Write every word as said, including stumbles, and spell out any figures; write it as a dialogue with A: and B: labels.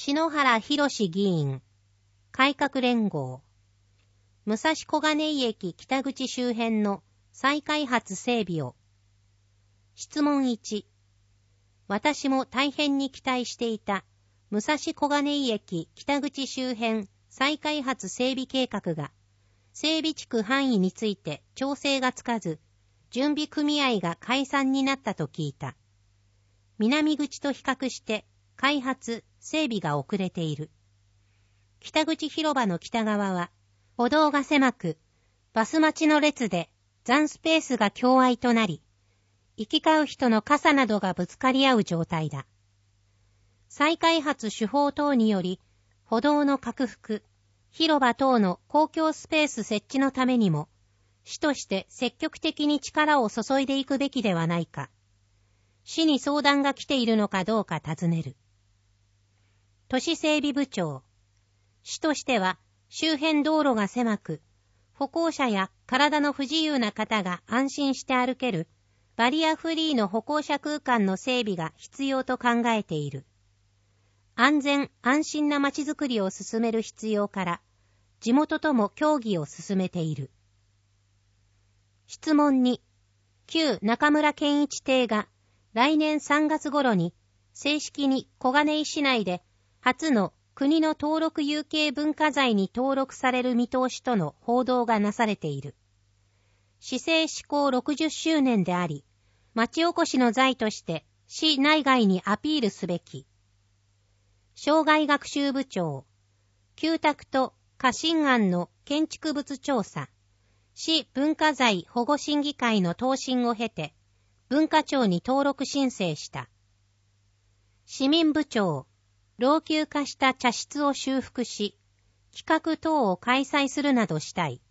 A: 篠原博議員、改革連合、武蔵小金井駅北口周辺の再開発整備を。質問いち、私も大変に期待していた武蔵小金井駅北口周辺再開発整備計画が、整備地区範囲について調整がつかず、準備組合が解散になったと聞いた。南口と比較して開発、整備が遅れている。北口広場の北側は、歩道が狭く、バス待ちの列で残スペースが狭隘となり、行き交う人の傘などがぶつかり合う状態だ。再開発手法等により、歩道の拡幅、広場等の公共スペース設置のためにも、市として積極的に力を注いでいくべきではないか。市に相談が来ているのかどうか尋ねる。都市整備部長。市としては周辺道路が狭く、歩行者や体の不自由な方が安心して歩けるバリアフリーの歩行者空間の整備が必要と考えている。安全安心なまちづくりを進める必要から、地元とも協議を進めている。質問に、旧中村健一邸が来年さんがつ頃に正式に小金井市内で初の国の登録有形文化財に登録される見通しとの報道がなされている。市政施行ろくじゅっしゅうねんであり、町おこしの財として市内外にアピールすべき。生涯学習部長、旧宅と家臣案の建築物調査、市文化財保護審議会の答申を経て、文化庁に登録申請した。市民部長、老朽化した茶室を修復し、企画等を開催するなどしたい。